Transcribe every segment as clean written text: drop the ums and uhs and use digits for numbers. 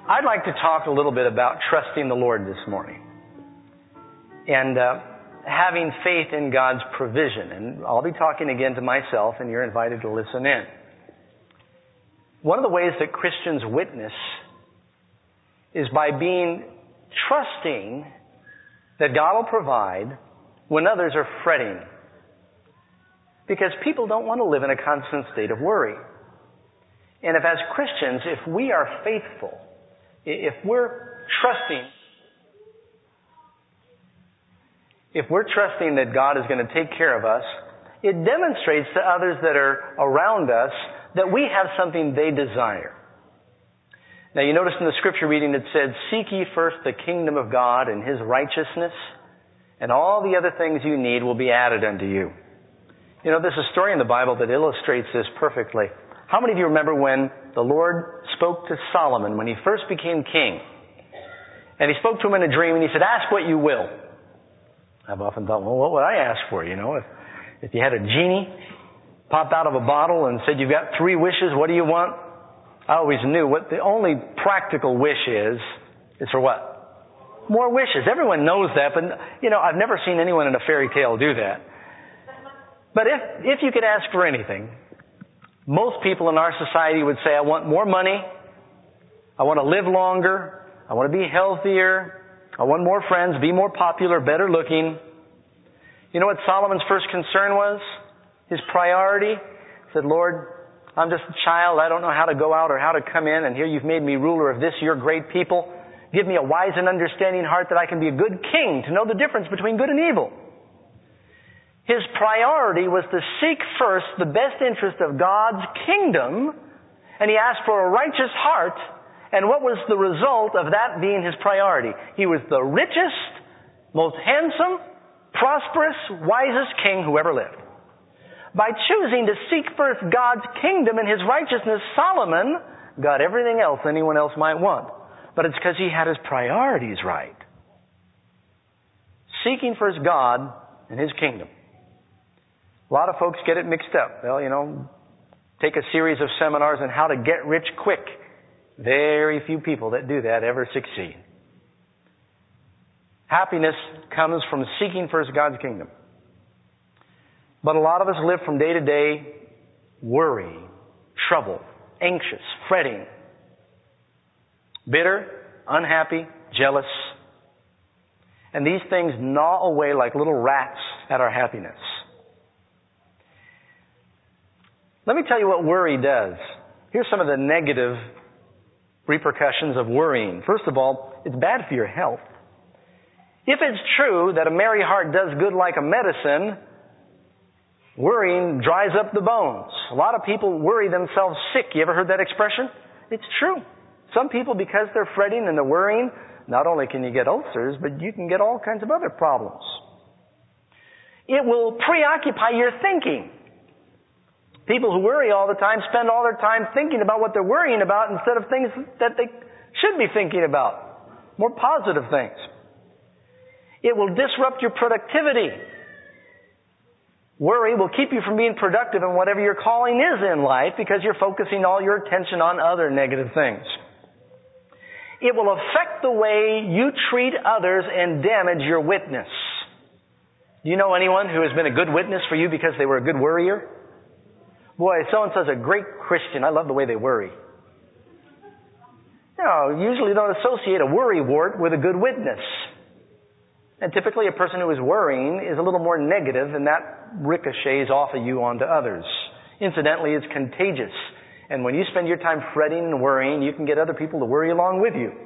I'd like to talk a little bit about trusting the Lord this morning and having faith in God's provision. And I'll be talking again to myself, and you're invited to listen in. One of the ways that Christians witness is by being trusting that God will provide when others are fretting. Because people don't want to live in a constant state of worry. And if as Christians, if we are faithful, if we're trusting that God is going to take care of us, it demonstrates to others that are around us that we have something they desire. Now you notice in the scripture reading it said, "Seek ye first the kingdom of God and His righteousness, and all the other things you need will be added unto you." You know, there's a story in the Bible that illustrates this perfectly. How many of you remember when the Lord spoke to Solomon when he first became king? And He spoke to him in a dream and He said, "Ask what you will." I've often thought, well, what would I ask for? You know, if you had a genie pop out of a bottle and said, "You've got 3 wishes, what do you want?" I always knew what the only practical wish is for what? More wishes. Everyone knows that, but you know, I've never seen anyone in a fairy tale do that. But if you could ask for anything, most people in our society would say, "I want more money, I want to live longer, I want to be healthier, I want more friends, be more popular, better looking." You know what Solomon's first concern was? His priority? He said, "Lord, I'm just a child. I don't know how to go out or how to come in. And here you've made me ruler of this, your great people. Give me a wise and understanding heart that I can be a good king to know the difference between good and evil." His priority was to seek first the best interest of God's kingdom. And he asked for a righteous heart. And what was the result of that being his priority? He was the richest, most handsome, prosperous, wisest king who ever lived. By choosing to seek first God's kingdom and His righteousness, Solomon got everything else anyone else might want. But it's because he had his priorities right. Seeking first God and His kingdom. A lot of folks get it mixed up. Well, you know, take a series of seminars on how to get rich quick. Very few people that do that ever succeed. Happiness comes from seeking first God's kingdom. But a lot of us live from day to day worry, trouble, anxious, fretting, bitter, unhappy, jealous. And these things gnaw away like little rats at our happiness. Let me tell you what worry does. Here's some of the negative repercussions of worrying. First of all, it's bad for your health. If it's true that a merry heart does good like a medicine, worrying dries up the bones. A lot of people worry themselves sick. You ever heard that expression? It's true. Some people, because they're fretting and they're worrying, not only can you get ulcers, but you can get all kinds of other problems. It will preoccupy your thinking. People who worry all the time spend all their time thinking about what they're worrying about instead of things that they should be thinking about. More positive things. It will disrupt your productivity. Worry will keep you from being productive in whatever your calling is in life because you're focusing all your attention on other negative things. It will affect the way you treat others and damage your witness. Do you know anyone who has been a good witness for you because they were a good worrier? Boy, so-and-so's a great Christian. I love the way they worry. You know, usually don't associate a worry wart with a good witness. And typically a person who is worrying is a little more negative, and that ricochets off of you onto others. Incidentally, it's contagious. And when you spend your time fretting and worrying, you can get other people to worry along with you.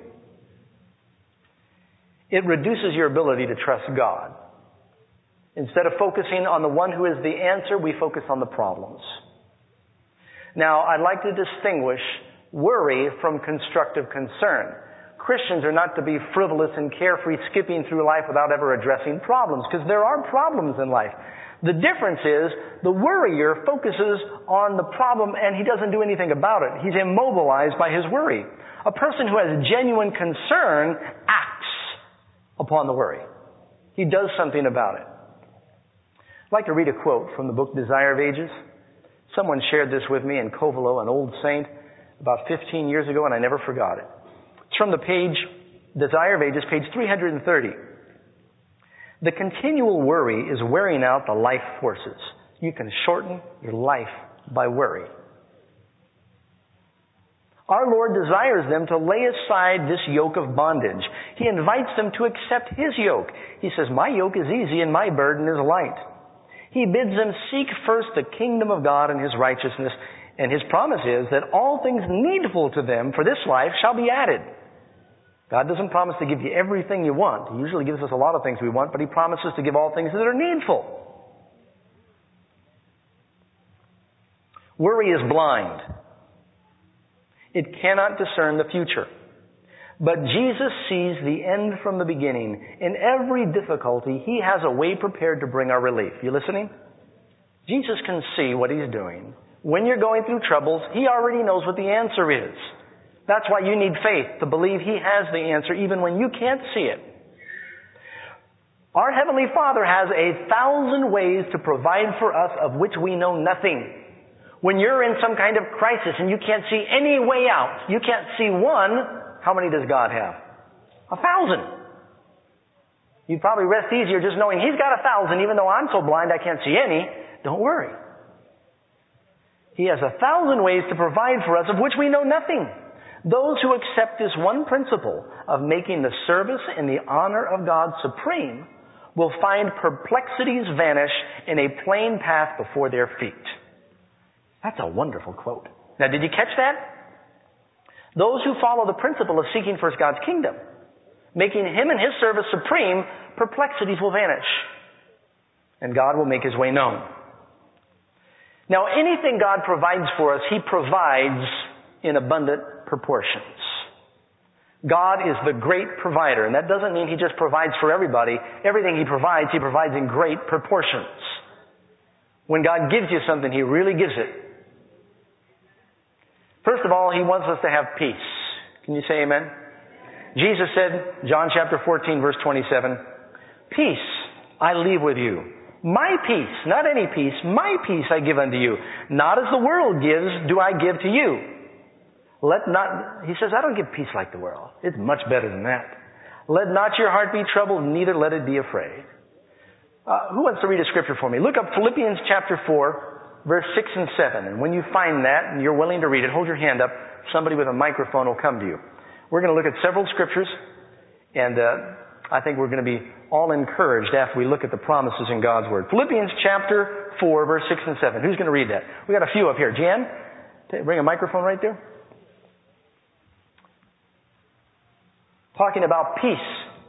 It reduces your ability to trust God. Instead of focusing on the one who is the answer, we focus on the problems. Now, I'd like to distinguish worry from constructive concern. Christians are not to be frivolous and carefree, skipping through life without ever addressing problems, because there are problems in life. The difference is the worrier focuses on the problem and he doesn't do anything about it. He's immobilized by his worry. A person who has genuine concern acts upon the worry. He does something about it. I'd like to read a quote from the book Desire of Ages. Someone shared this with me in Covelo, an old saint, about 15 years ago, and I never forgot it. It's from the page, Desire of Ages, page 330. The continual worry is wearing out the life forces. You can shorten your life by worry. Our Lord desires them to lay aside this yoke of bondage. He invites them to accept His yoke. He says, my yoke is easy and my burden is light. He bids them seek first the kingdom of God and His righteousness, and His promise is that all things needful to them for this life shall be added. God doesn't promise to give you everything you want. He usually gives us a lot of things we want, but He promises to give all things that are needful. Worry is blind. It cannot discern the future. But Jesus sees the end from the beginning. In every difficulty, He has a way prepared to bring our relief. You listening? Jesus can see what He's doing. When you're going through troubles, He already knows what the answer is. That's why you need faith, to believe He has the answer even when you can't see it. Our Heavenly Father has 1,000 ways to provide for us of which we know nothing. When you're in some kind of crisis and you can't see any way out, you can't see one, how many does God have? 1,000. You'd probably rest easier just knowing He's got 1,000, even though I'm so blind I can't see any. Don't worry. He has 1,000 ways to provide for us of which we know nothing. Those who accept this one principle of making the service and the honor of God supreme will find perplexities vanish in a plain path before their feet. That's a wonderful quote. Now, did you catch that? Those who follow the principle of seeking first God's kingdom, making Him and His service supreme, perplexities will vanish. And God will make His way known. Now, anything God provides for us, He provides in abundant proportions. God is the great provider, and that doesn't mean He just provides for everybody. Everything He provides in great proportions. When God gives you something, He really gives it. First of all, He wants us to have peace. Can you say amen? Jesus said, John chapter 14, verse 27, peace I leave with you. My peace, not any peace, my peace I give unto you. Not as the world gives, do I give to you. He says, I don't give peace like the world. It's much better than that. Let not your heart be troubled, neither let it be afraid. Who wants to read a scripture for me? Look up Philippians chapter 4, verse 6 and 7. And when you find that and you're willing to read it, hold your hand up. Somebody with a microphone will come to you. We're going to look at several scriptures, and I think we're going to be all encouraged after we look at the promises in God's Word. Philippians chapter 4, verse 6 and 7. Who's going to read that? We got a few up here. Jan, bring a microphone right there. Talking about peace.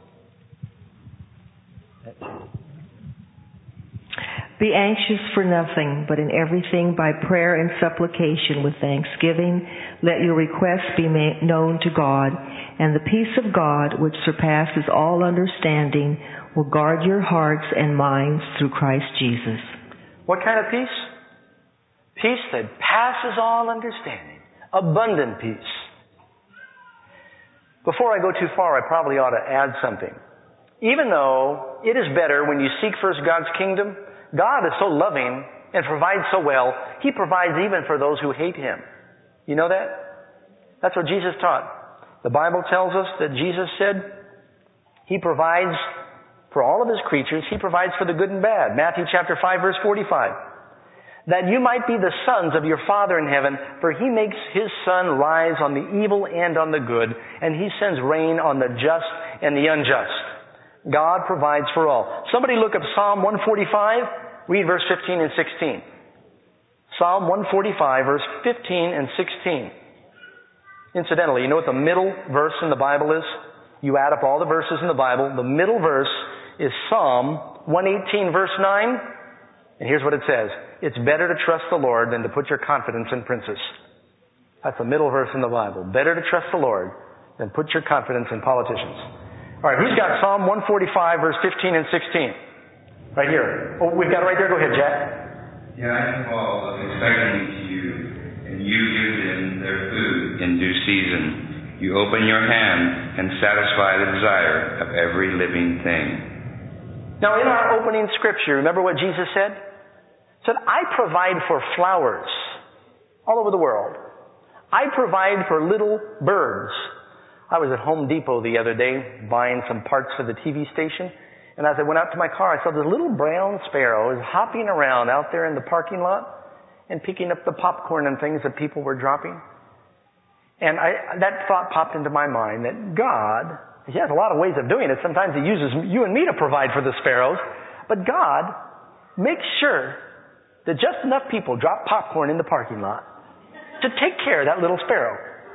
Be anxious for nothing, but in everything by prayer and supplication with thanksgiving, let your requests be made known to God, and the peace of God, which surpasses all understanding, will guard your hearts and minds through Christ Jesus. What kind of peace? Peace that passes all understanding. Abundant peace. Before I go too far, I probably ought to add something. Even though it is better when you seek first God's kingdom, God is so loving and provides so well, He provides even for those who hate Him. You know that? That's what Jesus taught. The Bible tells us that Jesus said He provides for all of His creatures. He provides for the good and bad. Matthew chapter 5, verse 45. That you might be the sons of your Father in heaven, for He makes His sun rise on the evil and on the good, and He sends rain on the just and the unjust. God provides for all. Somebody look up Psalm 145, read verse 15 and 16. Psalm 145, verse 15 and 16. Incidentally, you know what the middle verse in the Bible is? You add up all the verses in the Bible. The middle verse is Psalm 118, verse 9. And here's what it says. It's better to trust the Lord than to put your confidence in princes. That's the middle verse in the Bible. Better to trust the Lord than put your confidence in politicians. All right, who's got Psalm 145, verse 15 and 16? Right here. Oh, we've got it right there. Go ahead, Jack. The eyes of all look expectantly to you, and you give them their food in due season. You open your hand and satisfy the desire of every living thing. Now, in our opening scripture, remember what Jesus said? He said, I provide for flowers all over the world. I provide for little birds. I was at Home Depot the other day buying some parts for the TV station. And as I went out to my car, I saw this little brown sparrow hopping around out there in the parking lot and picking up the popcorn and things that people were dropping. And that thought popped into my mind that God, He has a lot of ways of doing it. Sometimes He uses you and me to provide for the sparrows. But God makes sure that just enough people drop popcorn in the parking lot to take care of that little sparrow.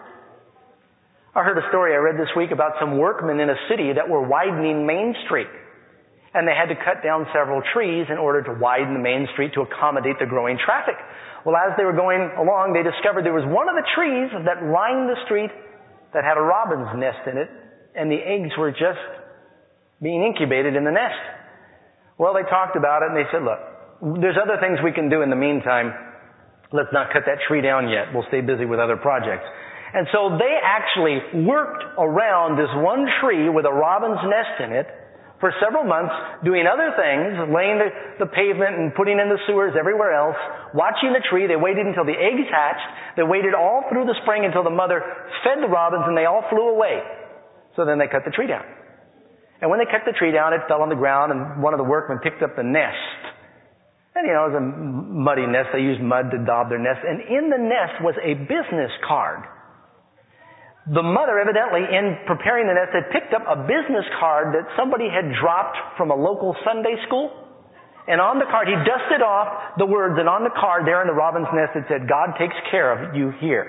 I heard a story I read this week about some workmen in a city that were widening Main Street. And they had to cut down several trees in order to widen the Main Street to accommodate the growing traffic. Well, as they were going along, they discovered there was one of the trees that lined the street that had a robin's nest in it, and the eggs were just being incubated in the nest. Well, they talked about it, and they said, look, there's other things we can do in the meantime. Let's not cut that tree down yet. We'll stay busy with other projects. And so they actually worked around this one tree with a robin's nest in it for several months, doing other things, laying the pavement and putting in the sewers everywhere else, watching the tree. They waited until the eggs hatched. They waited all through the spring until the mother fed the robins and they all flew away. So then they cut the tree down. And when they cut the tree down, it fell on the ground and one of the workmen picked up the nest. And it was a muddy nest. They used mud to daub their nest. And in the nest was a business card. The mother, evidently, in preparing the nest, had picked up a business card that somebody had dropped from a local Sunday school. And on the card, he dusted off the words, and on the card there in the robin's nest, it said, God takes care of you here.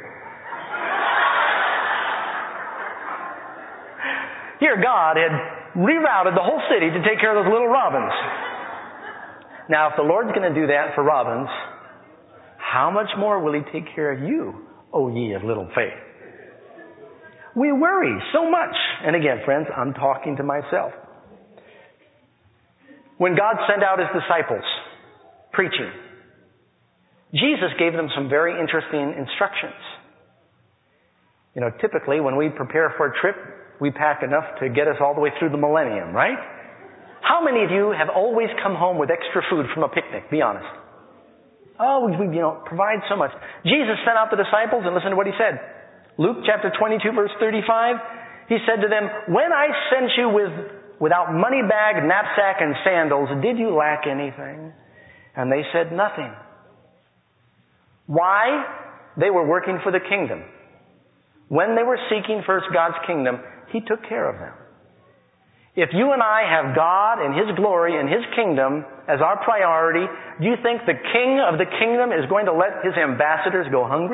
Here, God had rerouted the whole city to take care of those little robins. Now, if the Lord's going to do that for robins, how much more will He take care of you, O ye of little faith? We worry so much. And again, friends, I'm talking to myself. When God sent out His disciples preaching, Jesus gave them some very interesting instructions. You know, typically when we prepare for a trip, we pack enough to get us all the way through the millennium, right? How many of you have always come home with extra food from a picnic? Be honest. Oh, we provide so much. Jesus sent out the disciples, and listen to what He said. Luke chapter 22, verse 35, He said to them, when I sent you without money bag, knapsack, and sandals, did you lack anything? And they said nothing. Why? They were working for the kingdom. When they were seeking first God's kingdom, He took care of them. If you and I have God and His glory and His kingdom as our priority, do you think the king of the kingdom is going to let His ambassadors go hungry?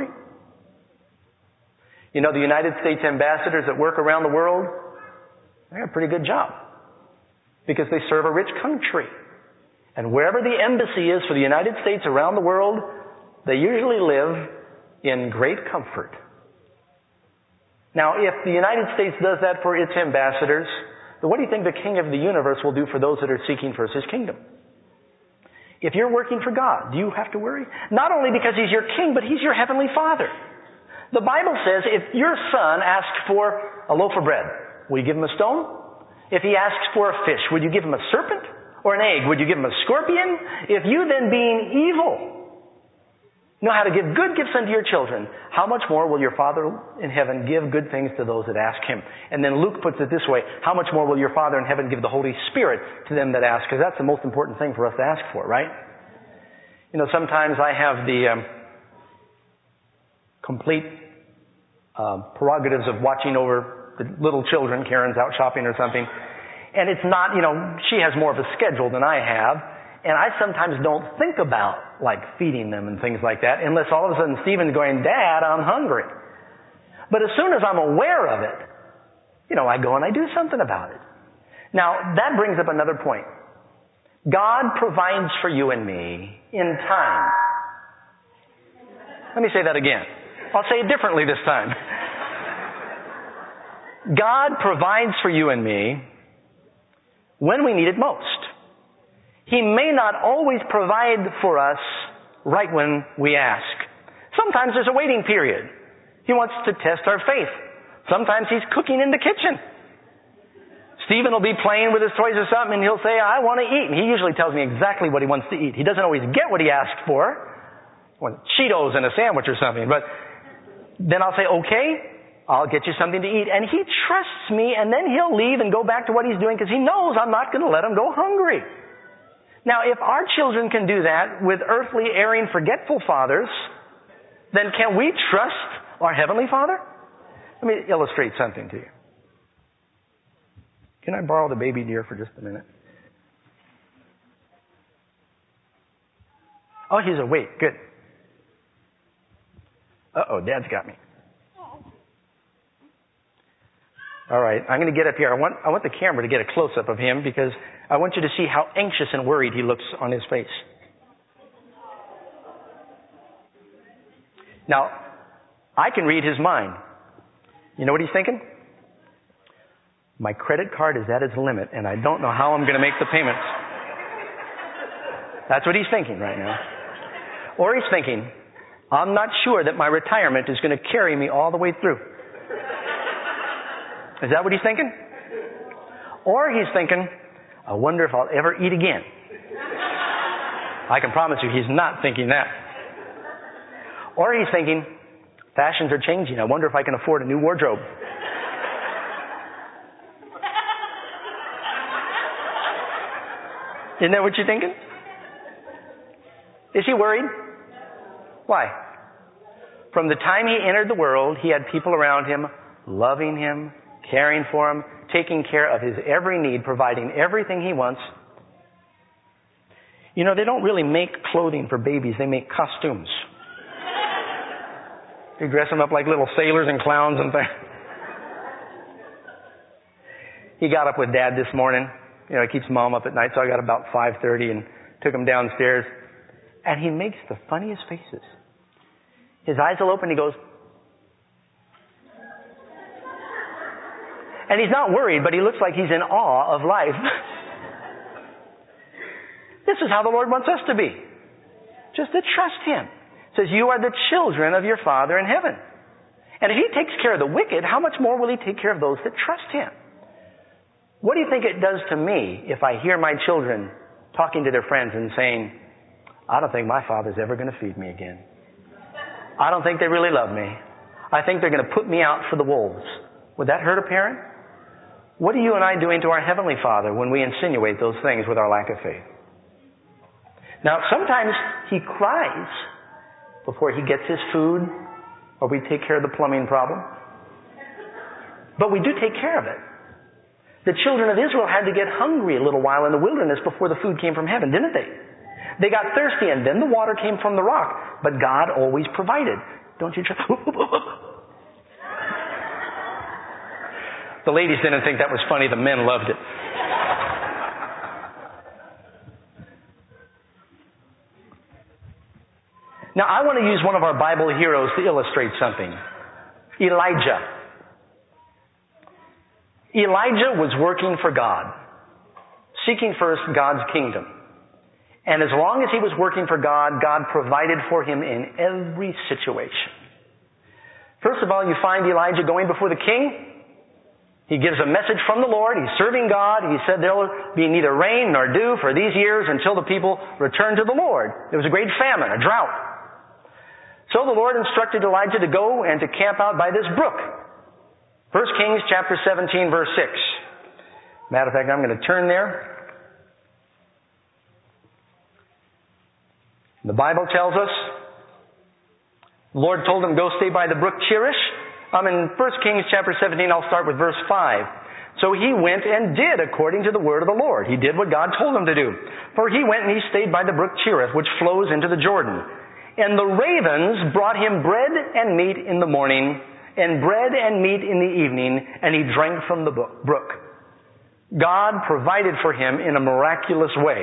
You know, the United States ambassadors that work around the world, they have a pretty good job because they serve a rich country. And wherever the embassy is for the United States around the world, they usually live in great comfort. Now, if the United States does that for its ambassadors, then what do you think the King of the universe will do for those that are seeking first His kingdom? If you're working for God, do you have to worry? Not only because He's your king, but He's your heavenly Father. The Bible says if your son asks for a loaf of bread, will you give him a stone? If he asks for a fish, would you give him a serpent? Or an egg, would you give him a scorpion? If you then, being evil, know how to give good gifts unto your children, how much more will your Father in heaven give good things to those that ask Him? And then Luke puts it this way, how much more will your Father in heaven give the Holy Spirit to them that ask? Because that's the most important thing for us to ask for, right? You know, sometimes I have the complete prerogatives of watching over the little children. Karen's out shopping or something. And it's not, she has more of a schedule than I have. And I sometimes don't think about, like, feeding them and things like that, unless all of a sudden Stephen's going, Dad, I'm hungry. But as soon as I'm aware of it, I go and I do something about it. Now, that brings up another point. God provides for you and me in time. Let me say that again. I'll say it differently this time. God provides for you and me when we need it most. He may not always provide for us right when we ask. Sometimes there's a waiting period. He wants to test our faith. Sometimes He's cooking in the kitchen. Stephen will be playing with his toys or something, and he'll say, I want to eat. And he usually tells me exactly what he wants to eat. He doesn't always get what he asked for. Cheetos and a sandwich or something. But then I'll say, okay. I'll get you something to eat. And he trusts me, and then he'll leave and go back to what he's doing because he knows I'm not going to let him go hungry. Now, if our children can do that with earthly, erring, forgetful fathers, then can we trust our Heavenly Father? Let me illustrate something to you. Can I borrow the baby deer for just a minute? Oh, he's awake. Good. Uh-oh, Dad's got me. All right, I'm going to get up here. I want the camera to get a close-up of him because I want you to see how anxious and worried he looks on his face. Now, I can read his mind. You know what he's thinking? My credit card is at its limit, and I don't know how I'm going to make the payments. That's what he's thinking right now. Or he's thinking, I'm not sure that my retirement is going to carry me all the way through. Is that what he's thinking? Or he's thinking, I wonder if I'll ever eat again. I can promise you he's not thinking that. Or he's thinking, fashions are changing. I wonder if I can afford a new wardrobe. Isn't that what you're thinking? Is he worried? Why? From the time he entered the world, he had people around him loving him, caring for him, taking care of his every need, providing everything he wants. You know, they don't really make clothing for babies. They make costumes. They dress them up like little sailors and clowns and things. He got up with Dad this morning. You know, he keeps Mom up at night, so I got about 5:30 and took him downstairs. And he makes the funniest faces. His eyes will open, he goes, and he's not worried, but he looks like he's in awe of life. This is how the Lord wants us to be. Just to trust Him. It says, you are the children of your Father in heaven. And if He takes care of the wicked, how much more will He take care of those that trust Him? What do you think it does to me if I hear my children talking to their friends and saying, I don't think my father's ever going to feed me again. I don't think they really love me. I think they're going to put me out for the wolves. Would that hurt a parent? What are you and I doing to our Heavenly Father when we insinuate those things with our lack of faith? Now, sometimes He cries before He gets His food or we take care of the plumbing problem. But we do take care of it. The children of Israel had to get hungry a little while in the wilderness before the food came from heaven, didn't they? They got thirsty and then the water came from the rock. But God always provided. Don't you trust? The ladies didn't think that was funny. The men loved it. Now, I want to use one of our Bible heroes to illustrate something. Elijah. Elijah was working for God, seeking first God's kingdom. And as long as he was working for God, God provided for him in every situation. First of all, you find Elijah going before the king. He gives a message from the Lord. He's serving God. He said there will be neither rain nor dew for these years until the people return to the Lord. There was a great famine, a drought. So the Lord instructed Elijah to go and to camp out by this brook. 1 Kings chapter 17, verse 6. Matter of fact, I'm going to turn there. The Bible tells us, the Lord told him, go stay by the brook Cherish. I'm in 1 Kings chapter 17, I'll start with verse 5. So he went and did according to the word of the Lord. He did what God told him to do. For he went and he stayed by the brook Cherith, which flows into the Jordan. And the ravens brought him bread and meat in the morning, and bread and meat in the evening, and he drank from the brook. God provided for him in a miraculous way.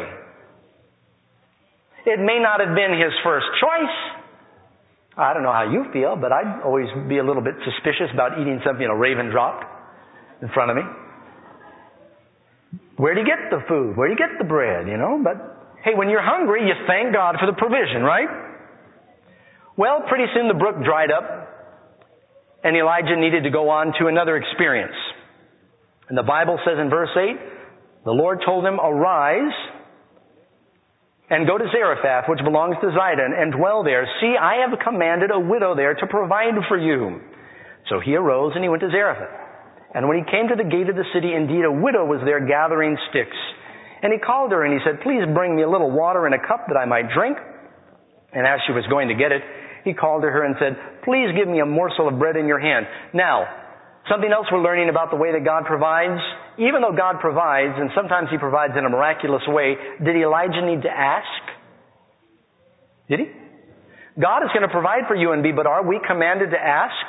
It may not have been his first choice. I don't know how you feel, but I'd always be a little bit suspicious about eating something a raven dropped in front of me. Where do you get the food? Where do you get the bread, But, hey, when you're hungry, you thank God for the provision, right? Well, pretty soon the brook dried up, and Elijah needed to go on to another experience. And the Bible says in verse 8, the Lord told him, arise and go to Zarephath, which belongs to Zidon, and dwell there. See, I have commanded a widow there to provide for you. So he arose and he went to Zarephath. And when he came to the gate of the city, indeed a widow was there gathering sticks. And he called her and he said, please bring me a little water in a cup that I might drink. And as she was going to get it, he called to her and said, please give me a morsel of bread in your hand. Now, something else we're learning about the way that God provides. Even though God provides, and sometimes he provides in a miraculous way, did Elijah need to ask? Did he? God is going to provide for you and me, but are we commanded to ask?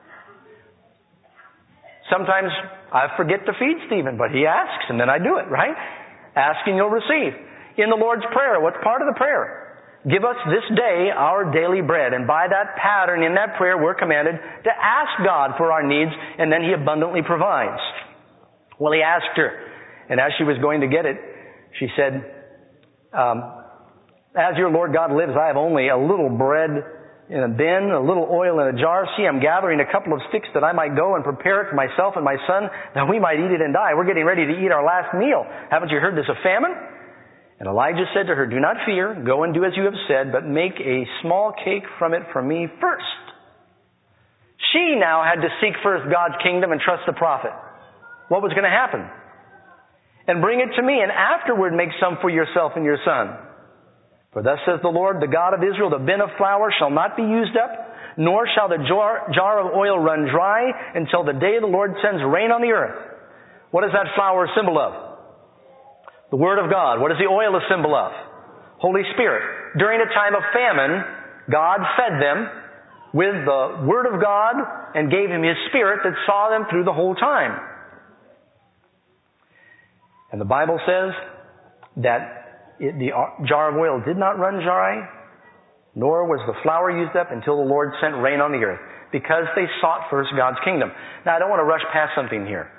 Sometimes I forget to feed Stephen, but he asks and then I do it, right? Ask and you'll receive. In the Lord's Prayer, what's part of the prayer? Give us this day our daily bread. And by that pattern, in that prayer, we're commanded to ask God for our needs, and then he abundantly provides. Well, he asked her, and as she was going to get it, she said, as your Lord God lives, I have only a little bread in a bin, a little oil in a jar. See, I'm gathering a couple of sticks that I might go and prepare it for myself and my son, that we might eat it and die. We're getting ready to eat our last meal. Haven't you heard there's a famine? And Elijah said to her, do not fear, go and do as you have said, but make a small cake from it for me first. She now had to seek first God's kingdom and trust the prophet. What was going to happen? And bring it to me, and afterward make some for yourself and your son. For thus says the Lord, the God of Israel, the bin of flour shall not be used up, nor shall the jar of oil run dry until the day the Lord sends rain on the earth. What is that flour a symbol of? The Word of God. What is the oil a symbol of? Holy Spirit. During a time of famine, God fed them with the Word of God and gave him His Spirit that saw them through the whole time. And the Bible says that the jar of oil did not run dry, nor was the flour used up until the Lord sent rain on the earth, because they sought first God's kingdom. Now, I don't want to rush past something here.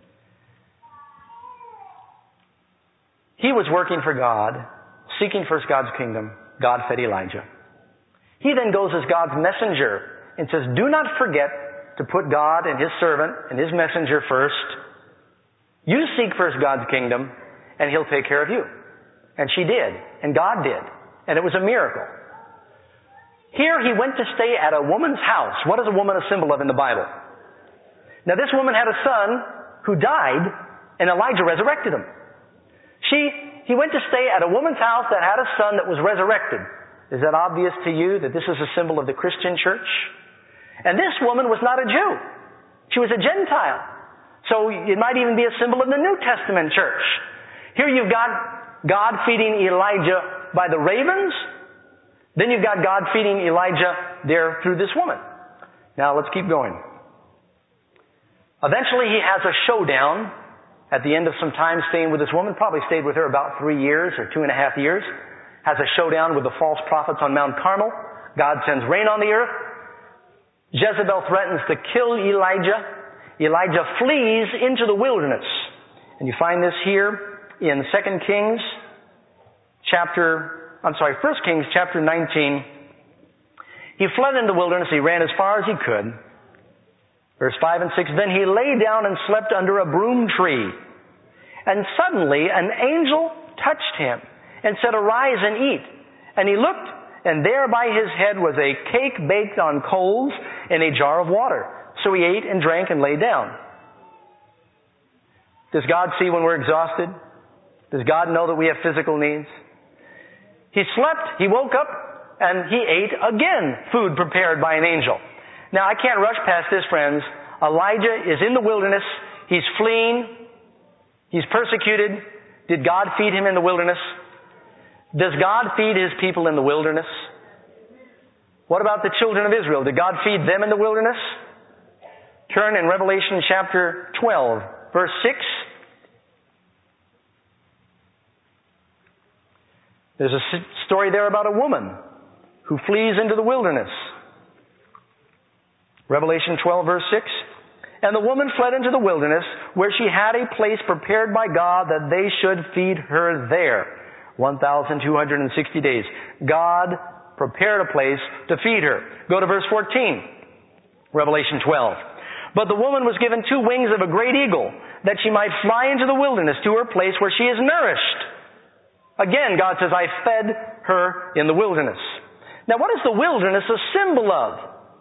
He was working for God, seeking first God's kingdom. God fed Elijah. He then goes as God's messenger and says, do not forget to put God and His servant and His messenger first. You seek first God's kingdom, and He'll take care of you. And she did, and God did, and it was a miracle. Here he went to stay at a woman's house. What is a woman a symbol of in the Bible? Now this woman had a son who died, and Elijah resurrected him. He went to stay at a woman's house that had a son that was resurrected. Is that obvious to you that this is a symbol of the Christian church? And this woman was not a Jew. She was a Gentile. So it might even be a symbol of the New Testament church. Here you've got God feeding Elijah by the ravens. Then you've got God feeding Elijah there through this woman. Now let's keep going. Eventually he has a showdown at the end of some time staying with this woman. Probably stayed with her about 3 years or 2.5 years. Has a showdown with the false prophets on Mount Carmel. God sends rain on the earth. Jezebel threatens to kill Elijah. Elijah flees into the wilderness. And you find this here in 1 Kings chapter 19. He fled in the wilderness. He ran as far as he could. Verse 5 and 6, then he lay down and slept under a broom tree. And suddenly an angel touched him and said, arise and eat. And he looked, and there by his head was a cake baked on coals and a jar of water. So he ate and drank and lay down. Does God see when we're exhausted? Does God know that we have physical needs? He slept, he woke up, and he ate again food prepared by an angel. Now, I can't rush past this, friends. Elijah is in the wilderness. He's fleeing. He's persecuted. Did God feed him in the wilderness? Does God feed His people in the wilderness? What about the children of Israel? Did God feed them in the wilderness? Turn in Revelation chapter 12, verse 6. There's a story there about a woman who flees into the wilderness. Revelation 12, verse 6. And the woman fled into the wilderness, where she had a place prepared by God that they should feed her there. 1,260 days. God prepared a place to feed her. Go to verse 14. Revelation 12. But the woman was given 2 wings of a great eagle, that she might fly into the wilderness to her place where she is nourished. Again, God says, I fed her in the wilderness. Now, what is the wilderness a symbol of?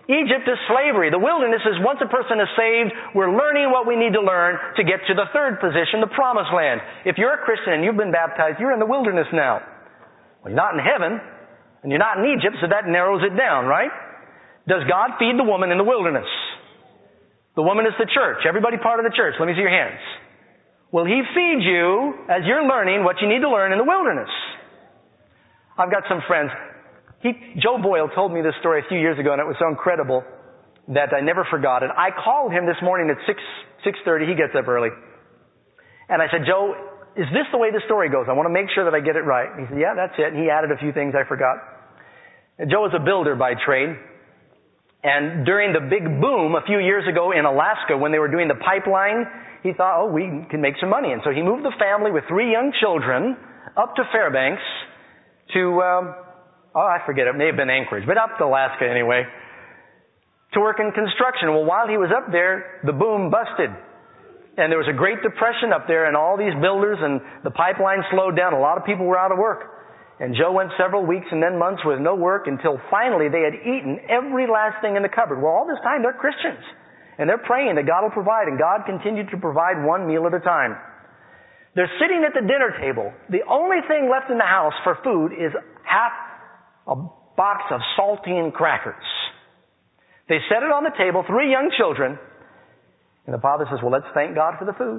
Egypt is slavery. The wilderness is once a person is saved, we're learning what we need to learn to get to the third position, the promised land. If you're a Christian and you've been baptized, you're in the wilderness now. Well, you're not in heaven, and you're not in Egypt, so that narrows it down, right? Does God feed the woman in the wilderness? The woman is the church. Everybody part of the church. Let me see your hands. Will He feed you as you're learning what you need to learn in the wilderness? I've got some friends. Joe Boyle told me this story a few years ago, and it was so incredible that I never forgot it. I called him this morning at 6:30. He gets up early. And I said, Joe, is this the way the story goes? I want to make sure that I get it right. And he said, yeah, that's it. And he added a few things I forgot. And Joe was a builder by trade. And during the big boom a few years ago in Alaska when they were doing the pipeline, he thought, we can make some money. And so he moved the family with 3 young children up to Fairbanks to... I forget, it may have been Anchorage, but up to Alaska anyway, to work in construction. Well, while he was up there, the boom busted. And there was a Great Depression up there, and all these builders, and the pipeline slowed down. A lot of people were out of work. And Joe went several weeks and then months with no work until finally they had eaten every last thing in the cupboard. Well, all this time they're Christians. And they're praying that God will provide, and God continued to provide one meal at a time. They're sitting at the dinner table. The only thing left in the house for food is half a box of saltine crackers. They set it on the table, 3 young children, and the father says, well, let's thank God for the food.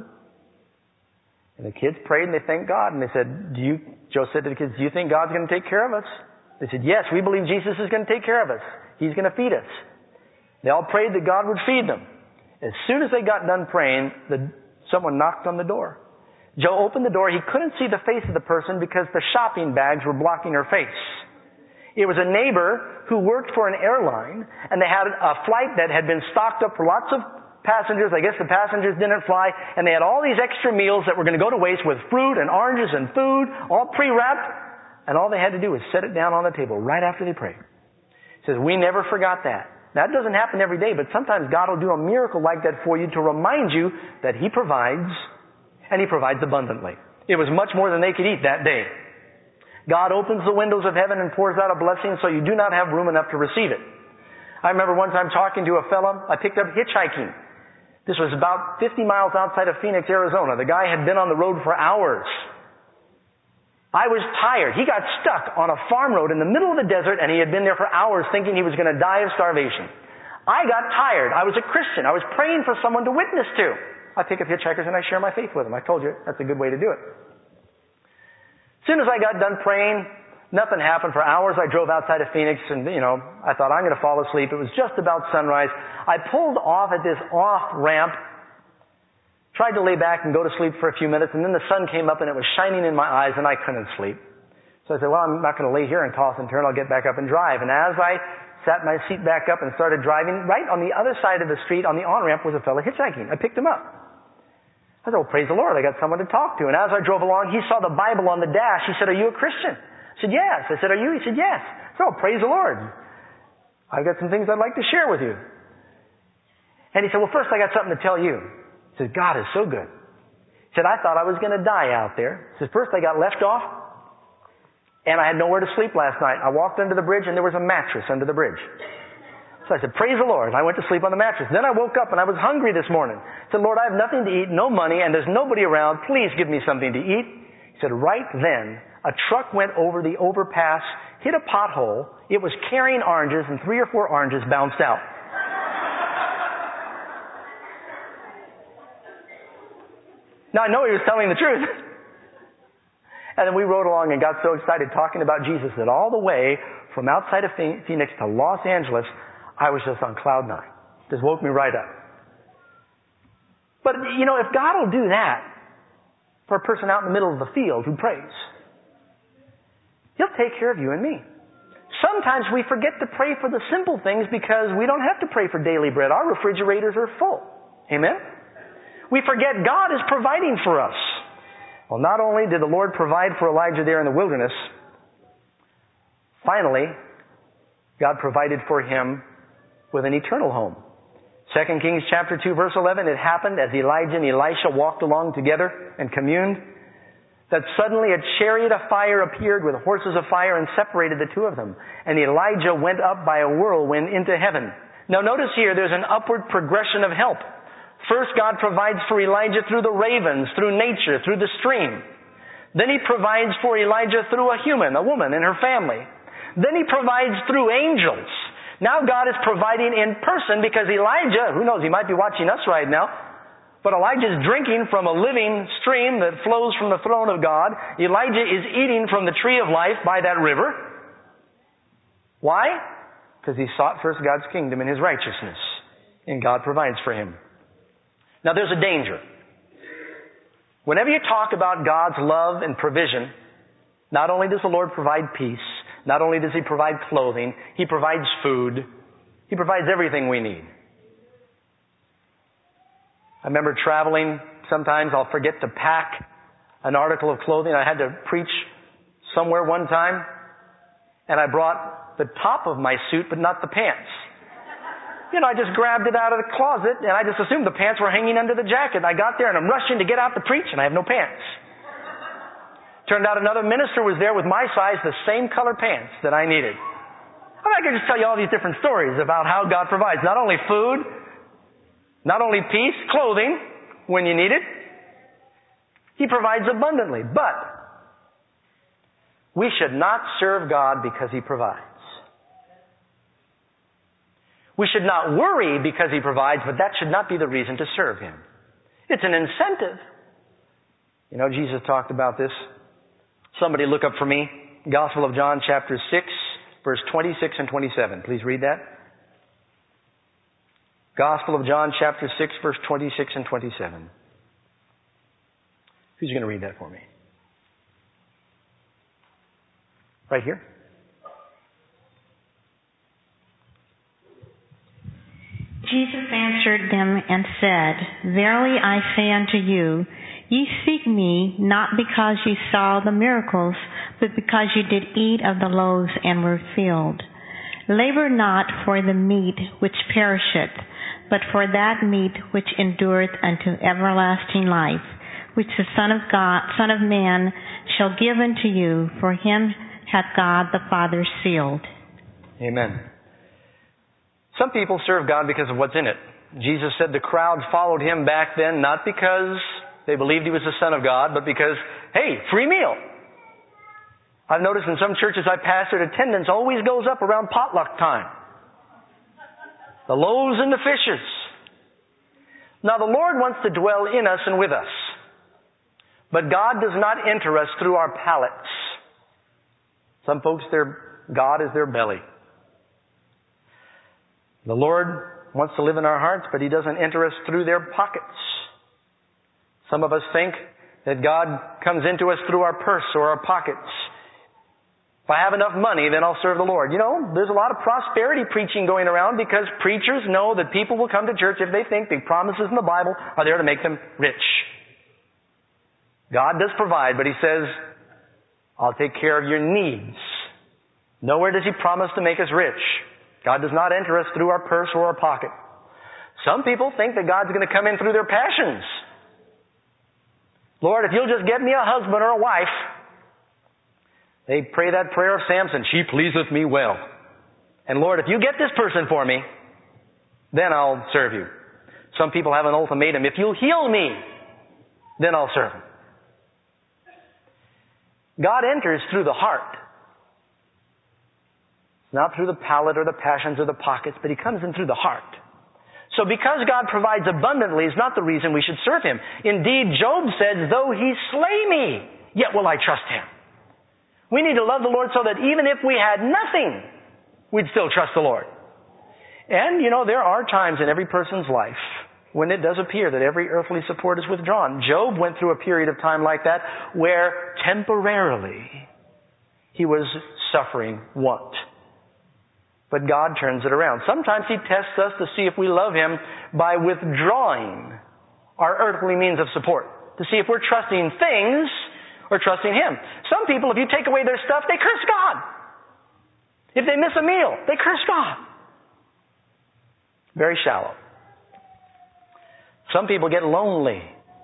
And the kids prayed and they thanked God, and they said, Joe said to the kids, do you think God's going to take care of us? They said, yes, we believe Jesus is going to take care of us. He's going to feed us. They all prayed that God would feed them. As soon as they got done praying, someone knocked on the door. Joe opened the door. He couldn't see the face of the person because the shopping bags were blocking her face. It was a neighbor who worked for an airline, and they had a flight that had been stocked up for lots of passengers. I guess the passengers didn't fly, and they had all these extra meals that were going to go to waste with fruit and oranges and food, all pre-wrapped, and all they had to do was set it down on the table right after they prayed. He says, we never forgot that. That doesn't happen every day, but sometimes God will do a miracle like that for you to remind you that He provides, and He provides abundantly. It was much more than they could eat that day. God opens the windows of heaven and pours out a blessing so you do not have room enough to receive it. I remember one time talking to a fellow, I picked up hitchhiking. This was about 50 miles outside of Phoenix, Arizona. The guy had been on the road for hours. I was tired. He got stuck on a farm road in the middle of the desert, and he had been there for hours thinking he was going to die of starvation. I got tired. I was a Christian. I was praying for someone to witness to. I pick up hitchhikers and I share my faith with them. I told you, that's a good way to do it. As soon as I got done praying, nothing happened. For hours I drove outside of Phoenix and, I thought I'm going to fall asleep. It was just about sunrise. I pulled off at this off-ramp, tried to lay back and go to sleep for a few minutes, and then the sun came up and it was shining in my eyes and I couldn't sleep. So I said, well, I'm not going to lay here and toss and turn. I'll get back up and drive. And as I sat my seat back up and started driving, right on the other side of the street on the on-ramp was a fellow hitchhiking. I picked him up. I said, well, praise the Lord, I got someone to talk to. And as I drove along, he saw the Bible on the dash. He said, are you a Christian? I said, yes. I said, are you? He said, yes. So, praise the Lord. I've got some things I'd like to share with you. And he said, well, first I got something to tell you. He said, God is so good. He said, I thought I was going to die out there. He said, first I got left off, and I had nowhere to sleep last night. I walked under the bridge, and there was a mattress under the bridge. So I said, praise the Lord. And I went to sleep on the mattress. Then I woke up and I was hungry this morning. I said, Lord, I have nothing to eat, no money, and there's nobody around. Please give me something to eat. He said, right then, a truck went over the overpass, hit a pothole. It was carrying oranges, and 3 or 4 oranges bounced out. Now I know he was telling the truth. And then we rode along and got so excited talking about Jesus that all the way from outside of Phoenix to Los Angeles, I was just on cloud 9. Just woke me right up. But, if God will do that for a person out in the middle of the field who prays, He'll take care of you and me. Sometimes we forget to pray for the simple things because we don't have to pray for daily bread. Our refrigerators are full. Amen? We forget God is providing for us. Well, not only did the Lord provide for Elijah there in the wilderness, finally, God provided for him with an eternal home. 2 Kings chapter 2 verse 11, it happened as Elijah and Elisha walked along together and communed, that suddenly a chariot of fire appeared with horses of fire and separated the two of them. And Elijah went up by a whirlwind into heaven. Now notice here, there's an upward progression of help. First, God provides for Elijah through the ravens, through nature, through the stream. Then He provides for Elijah through a human, a woman and her family. Then He provides through angels. Now God is providing in person because Elijah, who knows, he might be watching us right now, but Elijah is drinking from a living stream that flows from the throne of God. Elijah is eating from the tree of life by that river. Why? Because he sought first God's kingdom and His righteousness, and God provides for him. Now there's a danger. Whenever you talk about God's love and provision, not only does the Lord provide peace, not only does He provide clothing, He provides food. He provides everything we need. I remember traveling. Sometimes I'll forget to pack an article of clothing. I had to preach somewhere one time, and I brought the top of my suit, but not the pants. I just grabbed it out of the closet, and I just assumed the pants were hanging under the jacket. I got there, and I'm rushing to get out to preach, and I have no pants. Turned out another minister was there with my size, the same color pants that I needed. I could just tell you all these different stories about how God provides. Not only food, not only peace, clothing when you need it. He provides abundantly. But we should not serve God because He provides. We should not worry because He provides, but that should not be the reason to serve Him. It's an incentive. Jesus talked about this. Somebody look up for me, Gospel of John chapter 6, verse 26 and 27. Please read that. Gospel of John chapter 6, verse 26 and 27. Who's going to read that for me? Right here. Jesus answered them and said, Verily I say unto you, ye seek me not because ye saw the miracles, but because ye did eat of the loaves and were filled. Labor not for the meat which perisheth, but for that meat which endureth unto everlasting life, which the Son of Man shall give unto you, for him hath God the Father sealed. Amen. Some people serve God because of what's in it. Jesus said the crowd followed Him back then not because they believed He was the Son of God, but because, hey, free meal. I've noticed in some churches I pastored, attendance always goes up around potluck time. The loaves and the fishes. Now the Lord wants to dwell in us and with us. But God does not enter us through our palates. Some folks, their God is their belly. The Lord wants to live in our hearts, but He doesn't enter us through their pockets. Some of us think that God comes into us through our purse or our pockets. If I have enough money, then I'll serve the Lord. There's a lot of prosperity preaching going around because preachers know that people will come to church if they think the promises in the Bible are there to make them rich. God does provide, but He says, I'll take care of your needs. Nowhere does He promise to make us rich. God does not enter us through our purse or our pocket. Some people think that God's going to come in through their passions. Lord, if you'll just get me a husband or a wife. They pray that prayer of Samson, she pleaseth me well. And Lord, if you get this person for me, then I'll serve you. Some people have an ultimatum. If you'll heal me, then I'll serve Him. God enters through the heart. Not through the palate or the passions or the pockets, but He comes in through the heart. So because God provides abundantly is not the reason we should serve Him. Indeed, Job said, though He slay me, yet will I trust Him. We need to love the Lord so that even if we had nothing, we'd still trust the Lord. And, there are times in every person's life when it does appear that every earthly support is withdrawn. Job went through a period of time like that where temporarily he was suffering want. But God turns it around. Sometimes He tests us to see if we love Him by withdrawing our earthly means of support. To see if we're trusting things or trusting Him. Some people, if you take away their stuff, they curse God. If they miss a meal, they curse God. Very shallow. Some people get lonely.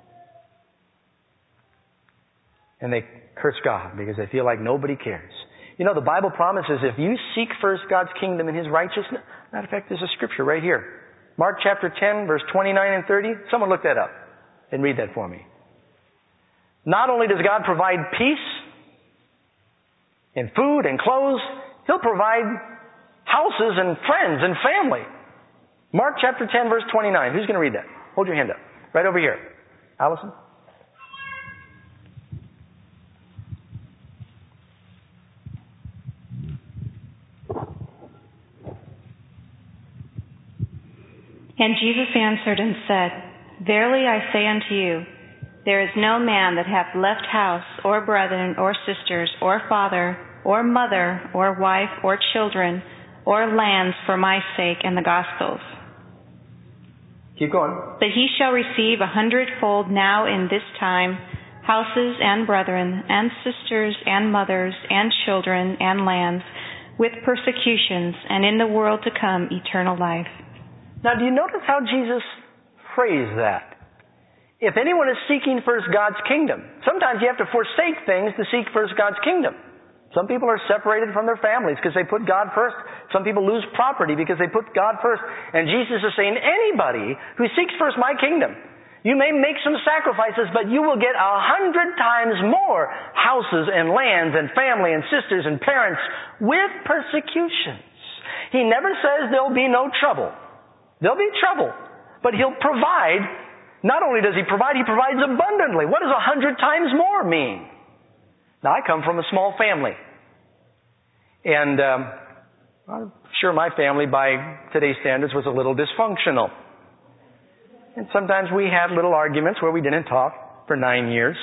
And they curse God because they feel like nobody cares. The Bible promises if you seek first God's kingdom and His righteousness, Matter of fact, there's a scripture right here. Mark chapter 10, verse 29 and 30. Someone look that up and read that for me. Not only does God provide peace and food and clothes, He'll provide houses and friends and family. Mark chapter 10, verse 29. Who's going to read that? Hold your hand up. Right over here. Allison? And Jesus answered and said, Verily I say unto you, there is no man that hath left house, or brethren, or sisters, or father, or mother, or wife, or children, or lands for my sake and the gospel's. Keep going. That he shall receive 100-fold now in this time, houses and brethren, and sisters, and mothers, and children, and lands, with persecutions, and in the world to come eternal life. Now, do you notice how Jesus phrased that? If anyone is seeking first God's kingdom, sometimes you have to forsake things to seek first God's kingdom. Some people are separated from their families because they put God first. Some people lose property because they put God first. And Jesus is saying, anybody who seeks first my kingdom, you may make some sacrifices, but you will get 100 times more houses and lands and family and sisters and parents with persecutions. He never says there'll be no trouble. There'll be trouble, but He'll provide. Not only does He provide, He provides abundantly. What does 100 times more mean? Now, I come from a small family. And I'm sure my family, by today's standards, was a little dysfunctional. And sometimes we had little arguments where we didn't talk for 9 years.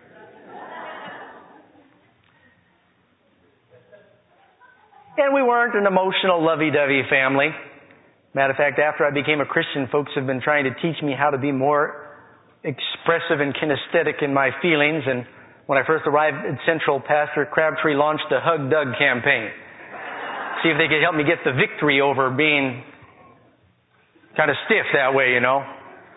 And we weren't an emotional, lovey-dovey family. Matter of fact, after I became a Christian, folks have been trying to teach me how to be more expressive and kinesthetic in my feelings. And when I first arrived at Central, Pastor Crabtree launched the Hug Doug campaign. See if they could help me get the victory over being kind of stiff that way, you know.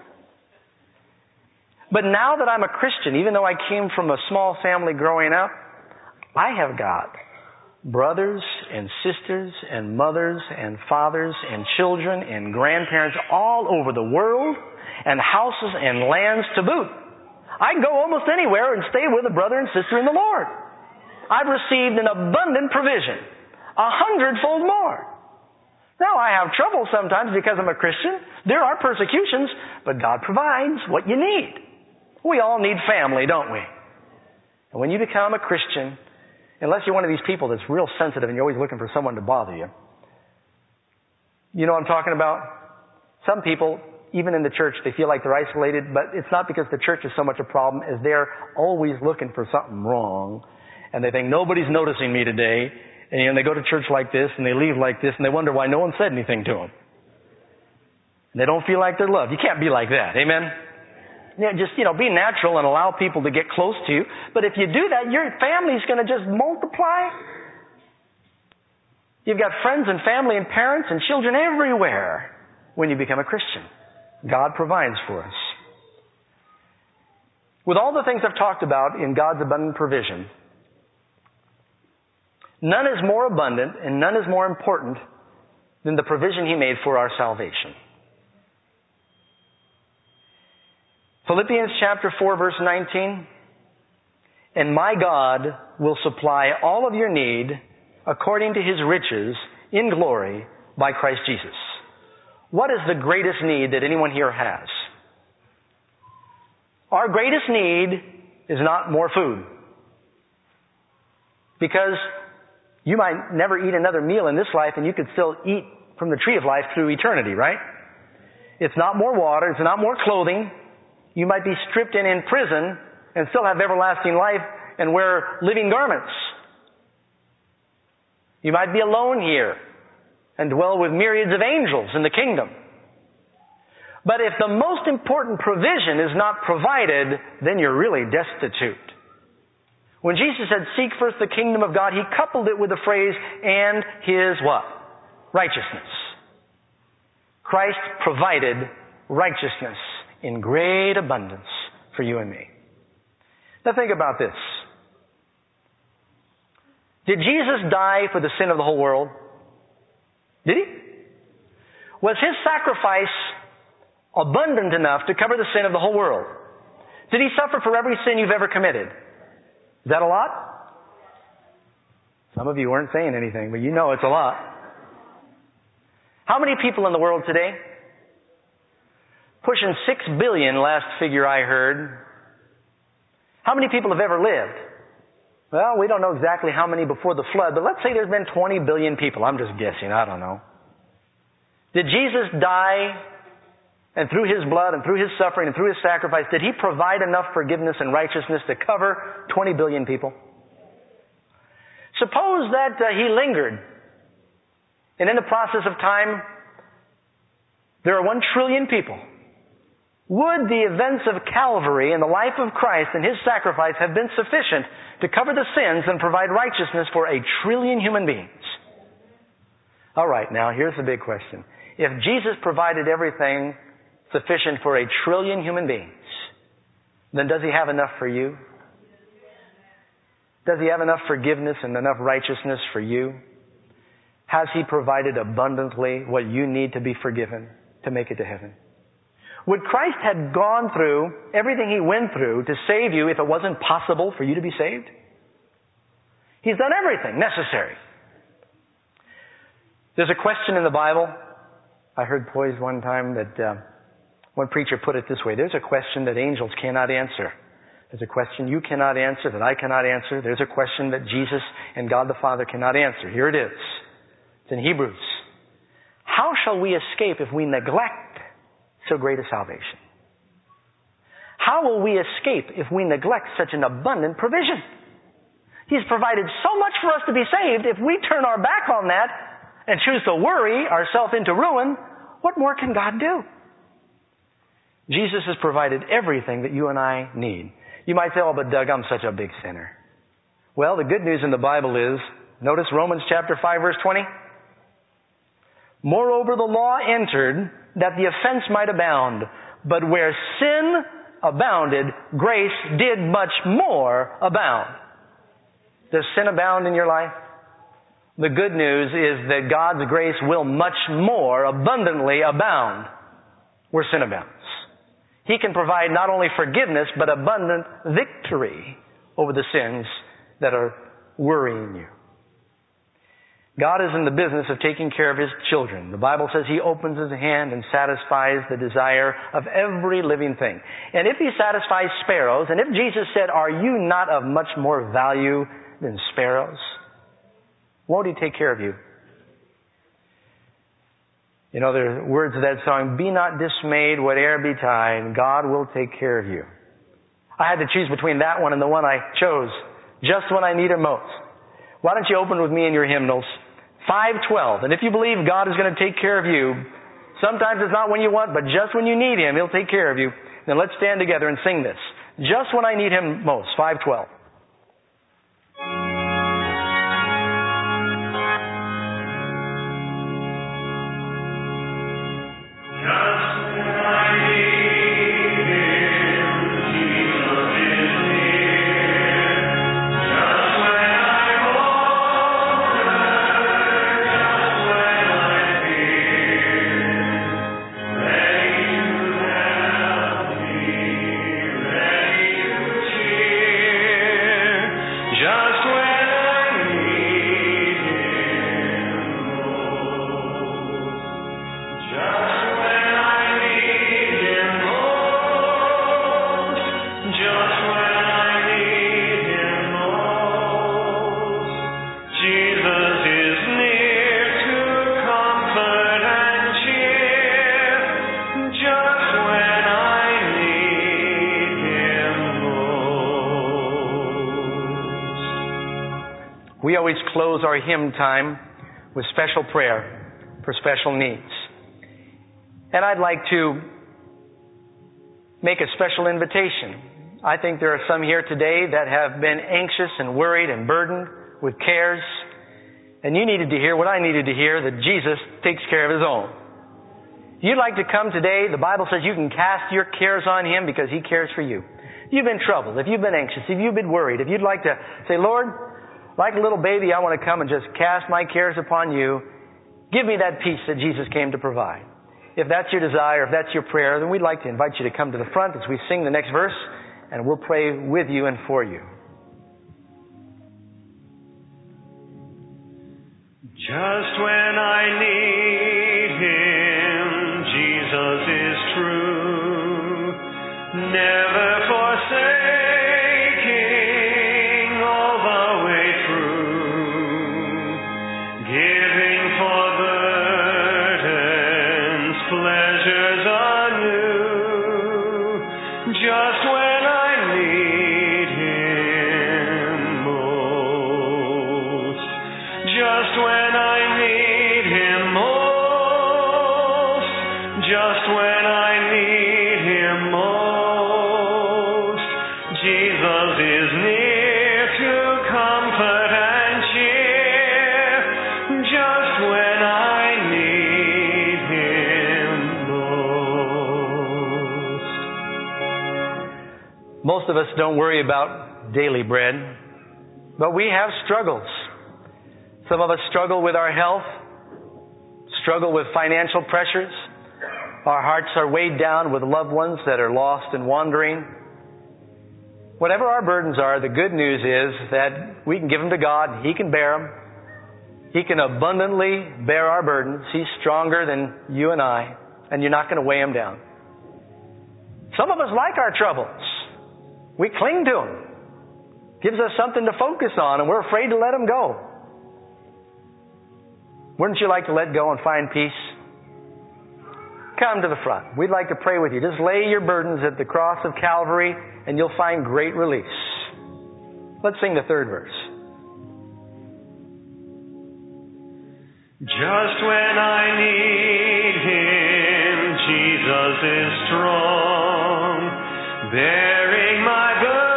But now that I'm a Christian, even though I came from a small family growing up, I have got brothers and sisters and mothers and fathers and children and grandparents all over the world, and houses and lands to boot. I can go almost anywhere and stay with a brother and sister in the Lord. I've received an abundant provision, 100-fold more. Now, I have trouble sometimes because I'm a Christian. There are persecutions, but God provides what you need. We all need family, don't we? And when you become a Christian, unless you're one of these people that's real sensitive and you're always looking for someone to bother you. You know what I'm talking about? Some people, even in the church, they feel like they're isolated, but it's not because the church is so much a problem as they're always looking for something wrong. And they think, nobody's noticing me today. And they go to church like this and they leave like this and they wonder why no one said anything to them. And they don't feel like they're loved. You can't be like that. Amen? Yeah, just, be natural and allow people to get close to you. But if you do that, your family's going to just multiply. You've got friends and family and parents and children everywhere when you become a Christian. God provides for us. With all the things I've talked about in God's abundant provision, none is more abundant and none is more important than the provision He made for our salvation. Philippians chapter 4, verse 19. And my God will supply all of your need according to His riches in glory by Christ Jesus. What is the greatest need that anyone here has? Our greatest need is not more food. Because you might never eat another meal in this life and you could still eat from the tree of life through eternity, right? It's not more water. It's not more clothing. You might be stripped in prison and still have everlasting life and wear living garments. You might be alone here and dwell with myriads of angels in the kingdom. But if the most important provision is not provided, then you're really destitute. When Jesus said, seek first the kingdom of God, He coupled it with the phrase, and His what? Righteousness. Christ provided righteousness in great abundance for you and me. Now think about this. Did Jesus die for the sin of the whole world? Did He? Was His sacrifice abundant enough to cover the sin of the whole world? Did He suffer for every sin you've ever committed? Is that a lot? Some of you weren't saying anything, but you know it's a lot. How many people in the world today? Pushing 6 billion, last figure I heard. How many people have ever lived? Well, we don't know exactly how many before the flood, but let's say there's been 20 billion people. I'm just guessing. I don't know. Did Jesus die, and through His blood and through His suffering and through His sacrifice, did He provide enough forgiveness and righteousness to cover 20 billion people? Suppose that He lingered, and in the process of time, there are 1 trillion people. Would the events of Calvary and the life of Christ and His sacrifice have been sufficient to cover the sins and provide righteousness for 1 trillion human beings? All right, now here's the big question. If Jesus provided everything sufficient for 1 trillion human beings, then does He have enough for you? Does He have enough forgiveness and enough righteousness for you? Has He provided abundantly what you need to be forgiven to make it to heaven? Would Christ have gone through everything He went through to save you if it wasn't possible for you to be saved? He's done everything necessary. There's a question in the Bible. I heard poised one time that one preacher put it this way. There's a question that angels cannot answer. There's a question you cannot answer that I cannot answer. There's a question that Jesus and God the Father cannot answer. Here it is. It's in Hebrews. How shall we escape if we neglect so great a salvation? How will we escape if we neglect such an abundant provision? He's provided so much for us to be saved. If we turn our back on that and choose to worry ourselves into ruin, what more can God do? Jesus has provided everything that you and I need. You might say, oh, but Doug, I'm such a big sinner. Well, the good news in the Bible is, notice Romans chapter 5, verse 20. Moreover, the law entered that the offense might abound. But where sin abounded, grace did much more abound. Does sin abound in your life? The good news is that God's grace will much more abundantly abound where sin abounds. He can provide not only forgiveness, but abundant victory over the sins that are worrying you. God is in the business of taking care of His children. The Bible says He opens His hand and satisfies the desire of every living thing. And if He satisfies sparrows, and if Jesus said, are you not of much more value than sparrows? Won't He take care of you? You know, there are words of that song, be not dismayed, whate'er betide, God will take care of you. I had to choose between that one and the one I chose, just when I need Him most. Why don't you open with me in your hymnals? 512. And if you believe God is going to take care of you, sometimes it's not when you want, but just when you need Him, He'll take care of you. Then let's stand together and sing this. Just when I need Him most. 512. We always close our hymn time with special prayer for special needs. And I'd like to make a special invitation. I think there are some here today that have been anxious and worried and burdened with cares. And you needed to hear what I needed to hear, that Jesus takes care of His own. If you'd like to come today, the Bible says you can cast your cares on Him because He cares for you. If you've been troubled, if you've been anxious, if you've been worried, if you'd like to say, Lord, like a little baby, I want to come and just cast my cares upon You. Give me that peace that Jesus came to provide. if that's your desire, if that's your prayer, then we'd like to invite you to come to the front as we sing the next verse, and we'll pray with you and for you. Just when I need Him, Jesus is true, never forsaking all the way through, giving for burdens, pleasures anew, just when I need Him most, just when I need Him most, just when I need Him most, Jesus is near to comfort and cheer, just when I need Him most. Most of us don't worry about daily bread, but we have struggles. Some of us struggle with our health, struggle with financial pressures. Our hearts are weighed down with loved ones that are lost and wandering. Whatever our burdens are, the good news is that we can give them to God. He can bear them. He can abundantly bear our burdens. He's stronger than you and I, and you're not going to weigh Him down. Some of us like our troubles. We cling to them. Gives us something to focus on, and we're afraid to let them go. Wouldn't you like to let go and find peace? Come to the front. We'd like to pray with you. Just lay your burdens at the cross of Calvary and you'll find great release. Let's sing the third verse. Just when I need Him, Jesus is strong, bearing my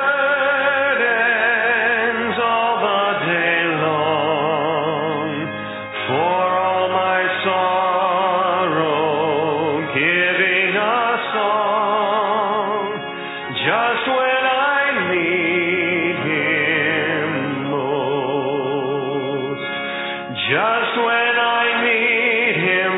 burdens all the day long. For all my sorrow, giving a song, just when I need Him most, just when I need Him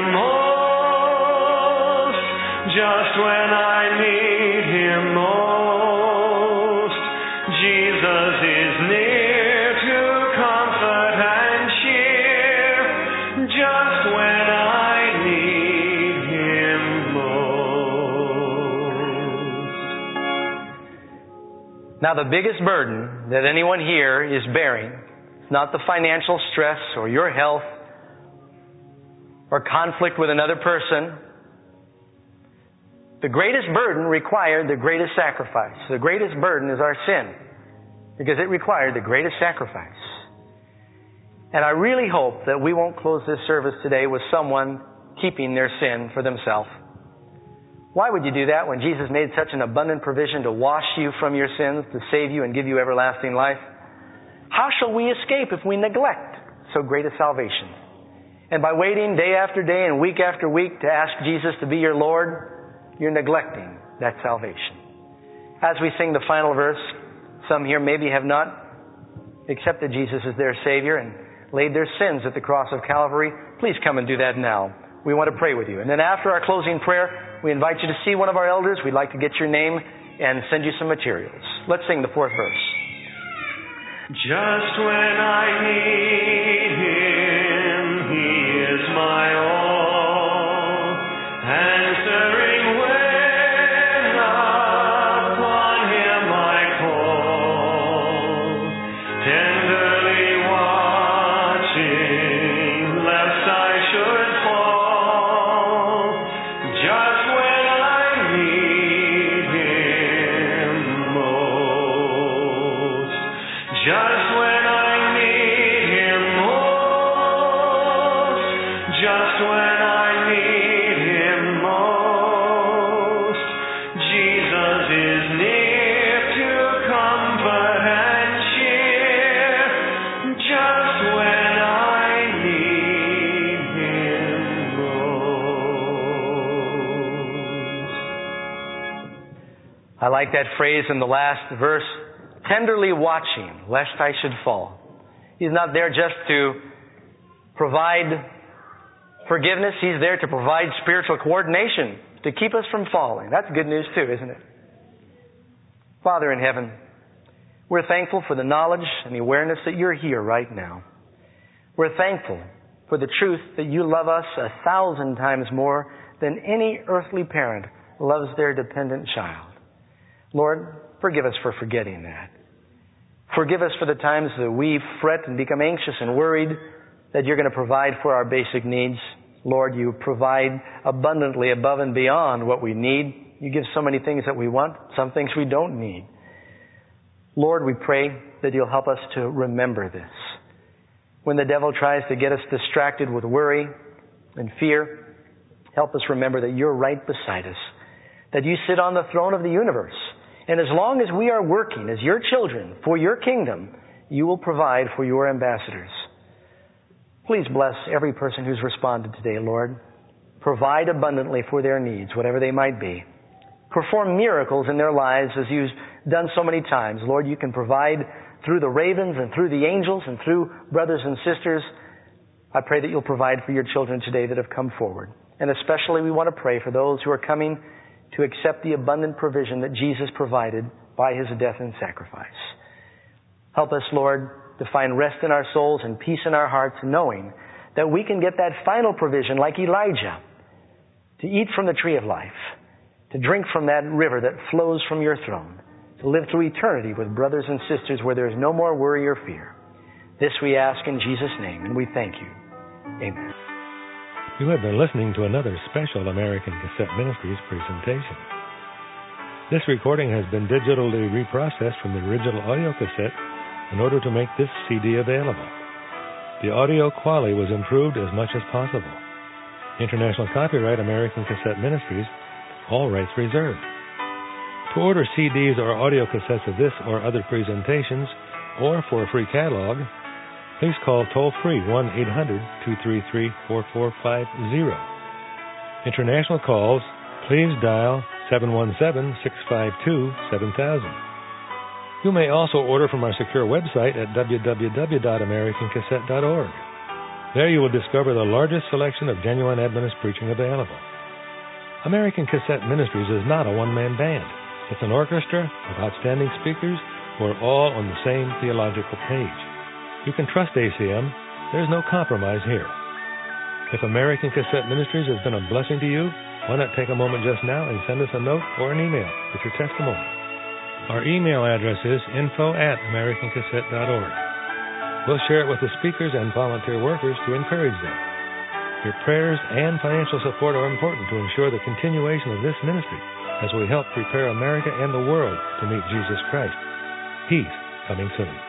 most, just when I need Him most, Jesus is near to comfort and cheer, just when I need Him most. Now, the biggest burden that anyone here is bearing is not the financial stress or your health or conflict with another person. The greatest burden required the greatest sacrifice. The greatest burden is our sin, because it required the greatest sacrifice. And I really hope that we won't close this service today with someone keeping their sin for themselves. Why would you do that when Jesus made such an abundant provision to wash you from your sins, to save you and give you everlasting life? How shall we escape if we neglect so great a salvation? And by waiting day after day and week after week to ask Jesus to be your Lord, you're neglecting that salvation. As we sing the final verse, some here maybe have not accepted Jesus as their Savior and laid their sins at the cross of Calvary. Please come and do that now. We want to pray with you. And then after our closing prayer, we invite you to see one of our elders. We'd like to get your name and send you some materials. Let's sing the fourth verse. Just when I need Him, He is my all, answering when upon Him I call, tenderly watching lest I should fall, just when I need Him most, just when I need Him most, just when I need Him most, Jesus is near to comfort and cheer, just when I need Him most. I like that phrase in the last verse, tenderly watching, lest I should fall. He's not there just to provide forgiveness. He's there to provide spiritual coordination to keep us from falling. That's good news too, isn't it? Father in heaven, we're thankful for the knowledge and the awareness that you're here right now. We're thankful for the truth that you love us 1,000 times more than any earthly parent loves their dependent child. Lord, forgive us for forgetting that. Forgive us for the times that we fret and become anxious and worried that you're going to provide for our basic needs. Lord, you provide abundantly above and beyond what we need. You give so many things that we want, some things we don't need. Lord, we pray that you'll help us to remember this. When the devil tries to get us distracted with worry and fear, help us remember that you're right beside us, that you sit on the throne of the universe. And as long as we are working as your children for your kingdom, you will provide for your ambassadors. Please bless every person who's responded today, Lord. Provide abundantly for their needs, whatever they might be. Perform miracles in their lives as you've done so many times. Lord, you can provide through the ravens and through the angels and through brothers and sisters. I pray that you'll provide for your children today that have come forward. And especially we want to pray for those who are coming to accept the abundant provision that Jesus provided by his death and sacrifice. Help us, Lord, to find rest in our souls and peace in our hearts, knowing that we can get that final provision like Elijah, to eat from the tree of life, to drink from that river that flows from your throne, to live through eternity with brothers and sisters where there is no more worry or fear. This we ask in Jesus' name, and we thank you. Amen. You have been listening to another special American Cassette Ministries presentation. This recording has been digitally reprocessed from the original audio cassette in order to make this CD available. The audio quality was improved as much as possible. International copyright American Cassette Ministries, all rights reserved. To order CDs or audio cassettes of this or other presentations, or for a free catalog, please call toll-free 1-800-233-4450. International calls, please dial 717-652-7000. You may also order from our secure website at www.americancassette.org. There you will discover the largest selection of genuine Adventist preaching available. American Cassette Ministries is not a one-man band. It's an orchestra of outstanding speakers who are all on the same theological page. You can trust ACM. There's no compromise here. If American Cassette Ministries has been a blessing to you, why not take a moment just now and send us a note or an email with your testimony. Our email address is info@americancassette.org. We'll share it with the speakers and volunteer workers to encourage them. Your prayers and financial support are important to ensure the continuation of this ministry as we help prepare America and the world to meet Jesus Christ. He's coming soon.